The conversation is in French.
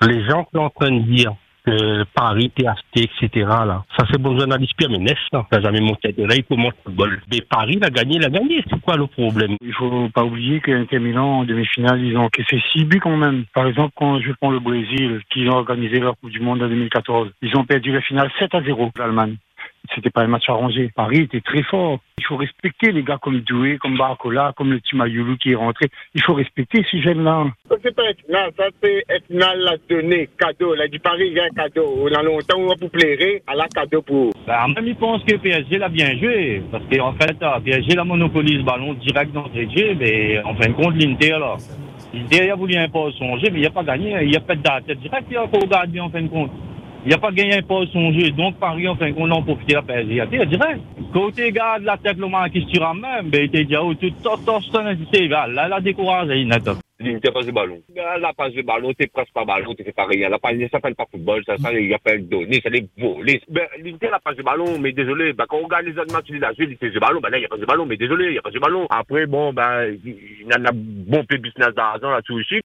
Les gens qui sont en train de dire que Paris était acheté, etc. Là. Ça, c'est bon journaliste Pierre Ménès, là. T'as jamais monté de là, il commence le football. Mais Paris l'a gagné, il a gagné. C'est quoi le problème? Il faut pas oublier qu'Inter Milan, en demi-finale, ils ont encaissé 6 buts quand même. Par exemple, quand je prends le Brésil, qui ont organisé leur Coupe du Monde en 2014, ils ont perdu la finale 7-0, l'Allemagne. C'était pas un match arrangé. Paris était très fort. Il faut respecter les gars comme Doué, comme Barcola, comme le Timayulu qui est rentré. Il faut respecter ces jeunes-là. C'est pas Etna, ça c'est Etna l'a donné, cadeau. Là, du Paris, il y a un cadeau. On a longtemps, on va pour plaire, à la cadeau pour. Même il pense que PSG l'a bien joué. Parce qu'en fait, PSG l'a monopolise le ballon direct dans le jeu, mais en fin de compte, l'Inter, là. L'Inter a voulu imposer son jeu, mais il n'a pas gagné. Il a fait de la tête direct, il a encore gagné en fin de compte. Il n'a pas gagné un poste son jeu, donc Paris, en fin de compte, on a profité de la PSG. Il dirait, côté gars de la tête, le man qui se tire même, il était déjà tout là, la découragé, il n'a pas. L'Inter passe le ballon. La passe le ballon, c'est presque pas ballon, c'est pas rien. Ça s'appelle pas football, ça s'appelle donner, ça les voler. L'Inter a passe le ballon, mais désolé, quand on regarde les autres matchs, il a joué, il fait le ballon, là, il n'y a pas de ballon, mais désolé, il n'y a pas de ballon. Après, bon, il y en a bon peu de business d'argent là-dessus aussi.